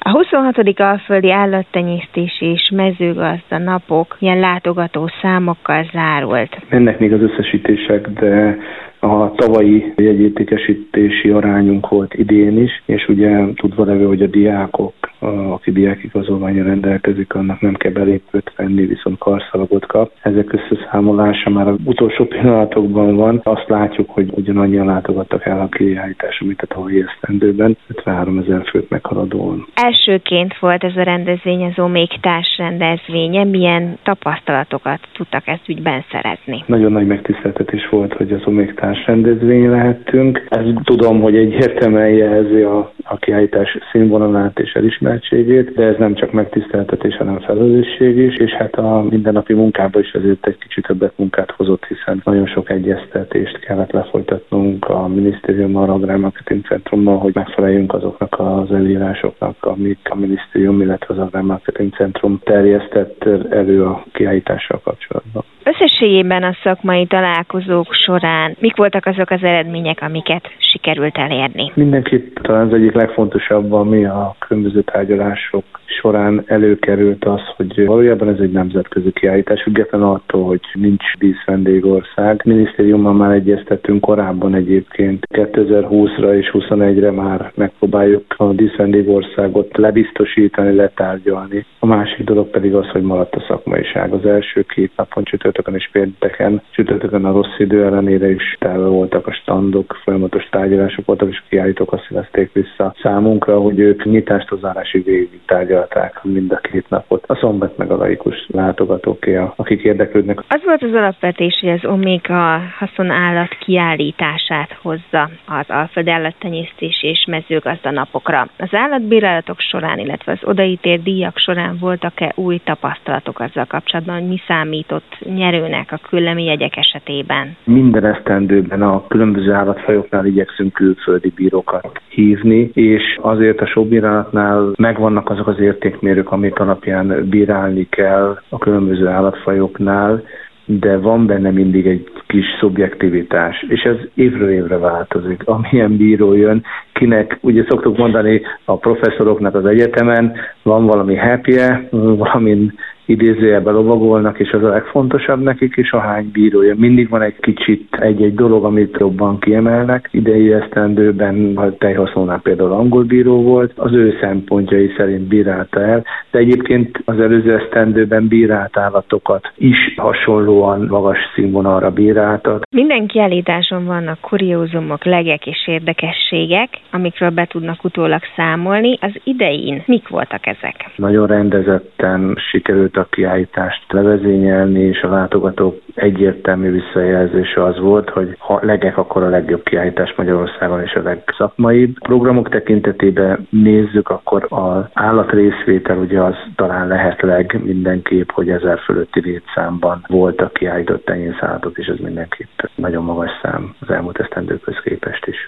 A 26. Alföldi Állattenyésztési és Mezőgazda Napok ilyen látogató számokkal zárult. Mennek még az összesítések, de a tavalyi jegyértékesítési arányunk volt idén is, és ugye tudva levő, hogy a diákok, aki diákigazolvánnyal rendelkezik, annak nem kell belépőt venni, viszont karszalagot kap. Ezek összeszámolása már az utolsó pillanatokban van. Azt látjuk, hogy ugyanannyian látogattak el a kiállításra, mint a tavalyi esztendőben, 53 000 főt meghaladóan. Elsőként volt ez a rendezvény az OMÉK társrendezvénye. Milyen tapasztalatokat tudtak ezt ügyben szerezni? Nagyon nagy megtiszteltetés volt, hogy az OMÉK társrendezvény lehettünk. Ezt tudom, hogy egyértelműen jelzi a kiállítás színvonalát és elismertségét, de ez nem csak megtiszteltetés, hanem felelősség is, és hát a mindennapi munkában is azért egy kicsit többet munkát hozott, hiszen nagyon sok egyeztetést kellett lefolytatnunk a minisztériummal, a Agrármarketing Centrummal, hogy megfeleljünk azoknak az előírásoknak, amik a minisztérium, illetve az Agrármarketing Centrum terjesztett elő a kiállítással kapcsolatban. Összességében a szakmai találkozók során mik voltak azok az eredmények, amiket sikerült elérni? Mindenképp talán az egyik legfontosabb, ami a különböző tárgyalások során előkerült az, hogy valójában ez egy nemzetközi kiállítás, függetlenül attól, hogy nincs díszvendégország. Minisztériummal már egyeztettünk korábban egyébként. 2020-ra és 2021-re már megpróbáljuk a díszvendégországot lebiztosítani, letárgyalni. A másik dolog pedig az, hogy maradt a szakmaiság. Az első 2 napon, csütörtökön és pénteken, csütörtökön a rossz idő ellenére is tele voltak a standok, folyamatos tárgyalások voltak, és a kiállítók azt jelezték vissza számunkra, hogy ők nyitástól zárásig végig tárgyalták mind a 2 napot. A szombat meg a laikus látogatóké, akik érdeklődnek. Az volt az alapvetés, hogy az OMÉK a haszonállat kiállítását hozza az Alföldi Állattenyésztési és Mezőgazda Napokra. Az állatbírálatok során, illetve az odaítélt díjak során voltak-e új tapasztalatok azzal kapcsolatban, hogy mi számított nyerőnek a küllemi jegyek esetében? Minden esztendőben a különböző állatfajoknál igyekszünk külföldi bírókat hívni, és azért a showbírálatnál megvannak azok az értékmérők, amik alapján bírálni kell a különböző állatfajoknál, de van benne mindig egy kis szubjektivitás, és ez évről évre változik. Amilyen bíró jön, kinek, ugye szoktuk mondani a professzoroknak az egyetemen, van valami happy-e, valamin idézőjelben lovagolnak, és az a legfontosabb nekik is, ahány bírója. Mindig van egy kicsit egy dolog, amit jobban kiemelnek. Idei esztendőben a tejhasznónál például angol bíró volt, az ő szempontjai szerint bírálta el, de egyébként az előző esztendőben bírált állatokat is hasonlóan magas színvonalra bíráltak. Minden kiállításon vannak kuriózumok, legek és érdekességek, amikről be tudnak utólag számolni. Az idején mik voltak ezek? Nagyon rendezetten sikerült a kiállítást levezényelni, és a látogatók egyértelmű visszajelzése az volt, hogy ha legek, akkor a legjobb kiállítás Magyarországon és a legszakmaibb. Programok tekintetében nézzük, akkor az állatrészvétel ugye az talán lehet mindenképp, hogy 1000 fölötti létszámban voltak kiállított tenyészállatok, és ez mindenképp nagyon magas szám az elmúlt esztendőkhöz képest is.